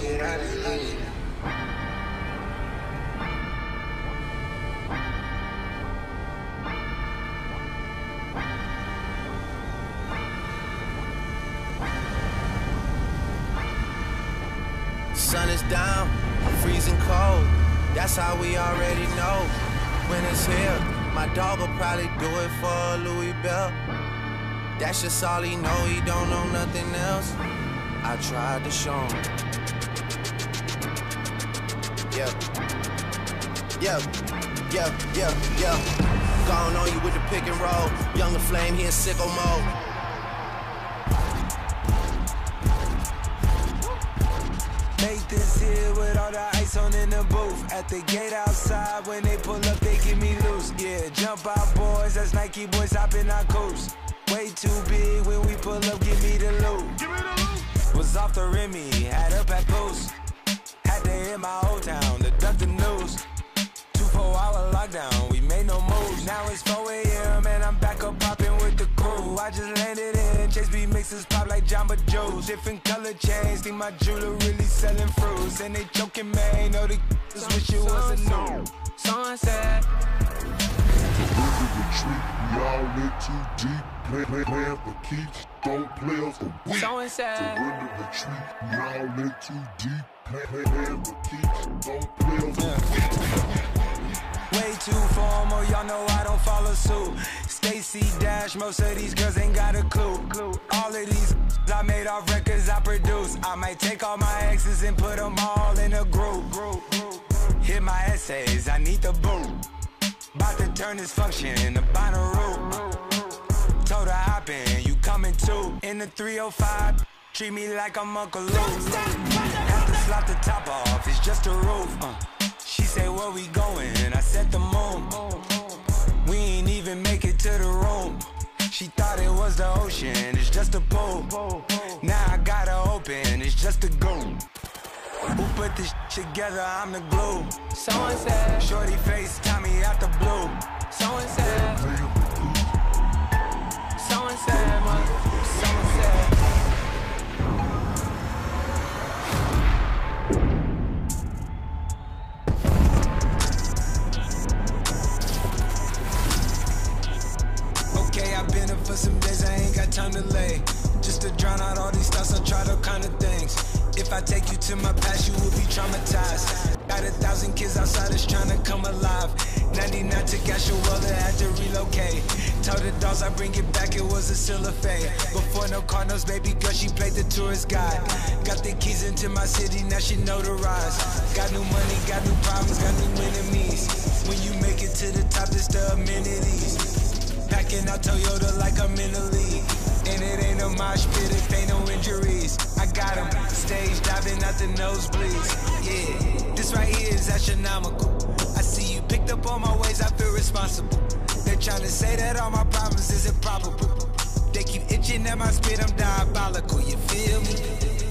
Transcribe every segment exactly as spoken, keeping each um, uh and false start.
get out of here. Sun is down, freezing cold. That's how we already know when it's here. My dog will probably do it for Louis Bell. That's just all he know, he don't know nothing else. I tried to show him. Yeah, yeah, yeah, yeah, yeah. Gone on you with the pick and roll. Younger Flame, he in sicko mode. Make this here with all the ice on in the booth. At the gate outside, when they pull up, they get me loose. Yeah, jump out, boys. That's Nike boys hopping our coast. Way too big when we pull up, give me the loot. Give me the loot. Was off the Remy, had up at post. Had to hit my old town to duck the news. Two four hour lockdown, we made no moves. Now it's four A M and I'm back up popping with the crew. I just landed in, Chase B mixes pop like Jamba Joe's. Different color chains, think my jeweler really selling fruits. And they joking, man, know the just wish it was a new. Sunset. Retreat, we all in too deep. Play, play, playing for keeps, don't play us for weak. Surrender retreat, we all in too deep. Play, play, playing for keeps, don't play us for weak. Way too formal, y'all know I don't follow suit. Stacy Dash, most of these girls ain't got a clue. All of these I made off records I produce. I might take all my exes and put them all in a group. Hit my essays, I need the boot. About to turn this function into Bonnaroo. Told her hop in, you coming too. In the three oh five, treat me like I'm Uncle Luke. Have to slap the top off, it's just a roof. Uh. She say, where we going? I said the moon. We ain't even make it to the room. She thought it was the ocean, it's just a pool. Now I gotta open, it's just a goon. Who put this shit together? I'm the glue. Someone said, shorty face, Tommy out the blue. Someone said, someone said, man. Someone said. Okay, I've been up for some days, I ain't got time to lay. Just to drown out all these thoughts, I tried all kind of things. If I take you to my past, you will be traumatized. Got a thousand kids outside that's trying to come alive. ninety-nine took Ashewella, had to relocate. Told the dolls I bring it back, it was a still a fade. Before no Cardinals, baby girl, she played the tourist guide. Got the keys into my city, now she notarized. Got new money, got new problems, got new enemies. When you make it to the top, it's the amenities. Packing out Toyota like I'm in the league. And it ain't a mosh pit if ain't no injuries. I got them, stage diving out the nosebleeds. Yeah, this right here is astronomical. I see you picked up on my ways, I feel responsible. They're trying to say that all my problems is improbable. They keep itching at my spit, I'm diabolical, you feel me?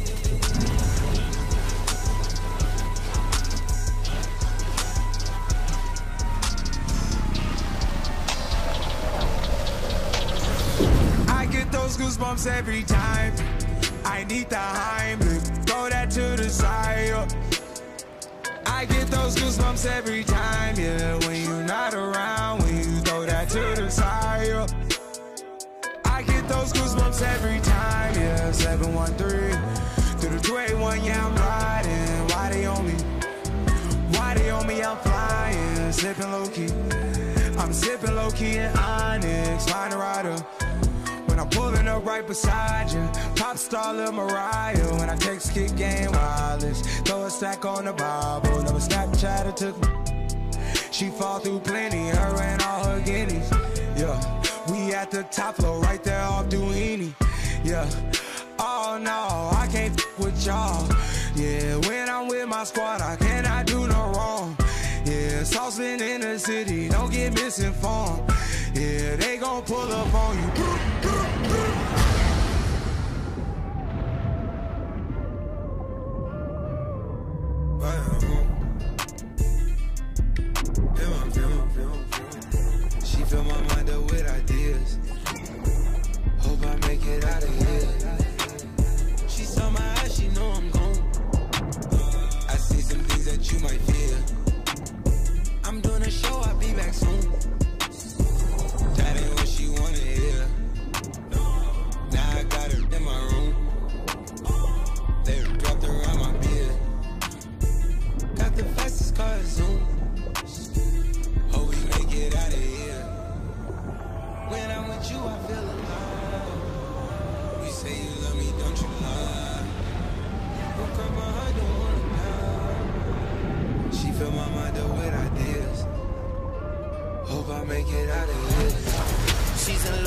Those goosebumps every time. I need the Heimlich, throw that to the side. I get those goosebumps every time, yeah. When you're not around, when you throw that to the side. I get those goosebumps every time, yeah. seven one three through the two eight one, yeah, I'm riding. Why they on me? Why they on me? I'm flying, sipping low key. I'm sipping low key in Onyx, find a rider. When I'm pulling up right beside you, pop star Lil Mariah. When I text kick game wireless, throw a stack on the Bible. Never Snapchat or took me. She fall through plenty, her and all her guineas. Yeah, we at the top floor, right there off Duini. Yeah, oh no, I can't f with y'all. Yeah, when I'm with my squad, I cannot do no wrong. Yeah, saucepan in the city, don't get misinformed. Yeah, they gon' pull up on you. She fill my mind up with ideas. Hope I make it out of here. She saw my eyes, she know I'm gone.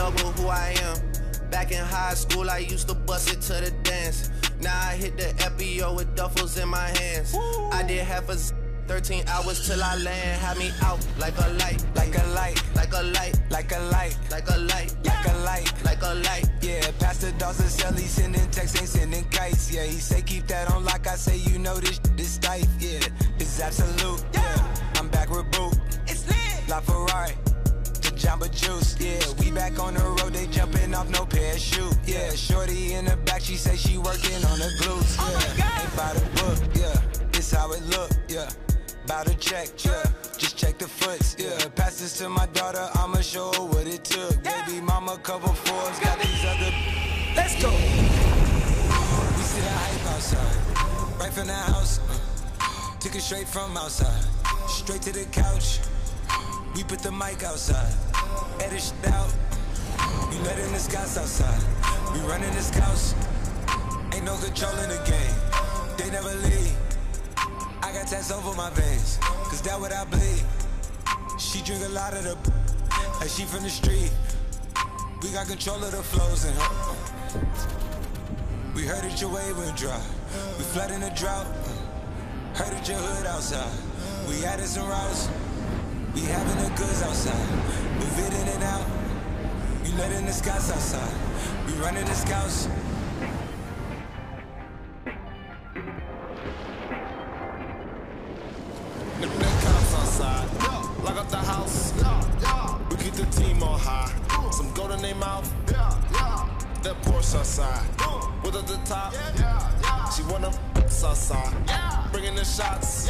love with who I am. Back in high school, I used to bust it to the dance. Now I hit the F B O with duffels in my hands. Woo. I did half a thirteen hours till I land. Had me out like a light, like a light, like a light, like a light, like a light, like a light, like a light. Yeah, Pastor Dawson Sell, he sending texts, ain't sending kites. Yeah, he say keep that on lock. I say you know this this tight. Yeah, it's absolute. Yeah, I'm back with Boot. It's lit. La Ferrari. Jamba Juice, yeah, we back on the road, they jumping off no parachute, yeah, shorty in the back, she say she working on the glutes, yeah, oh ain't by the book, yeah, this how it look, yeah, bout to check, yeah, just check the foots, yeah, pass this to my daughter, I'ma show her what it took, yeah. Baby mama couple fours, got these other, let's go, we see the hype outside, right from the house, uh, took it straight from outside, straight to the couch. We put the mic outside, edit shit out. We letting the scouts outside. We running the scouts. Ain't no control in the game. They never leave. I got tats over my veins, cause that what I bleed. She drink a lot of the like she from the street. We got control of the flows in her. We heard that your wave went dry. We flooding the drought. Heard that your hood outside. We added some routes. We having the goods outside, move it in and out. You letting the scouts outside, we running the scouts. The big cops outside, lock up the house. We keep the team on high, some gold in their mouth. That Porsche outside, with at the top. She want them outside, bringing the shots.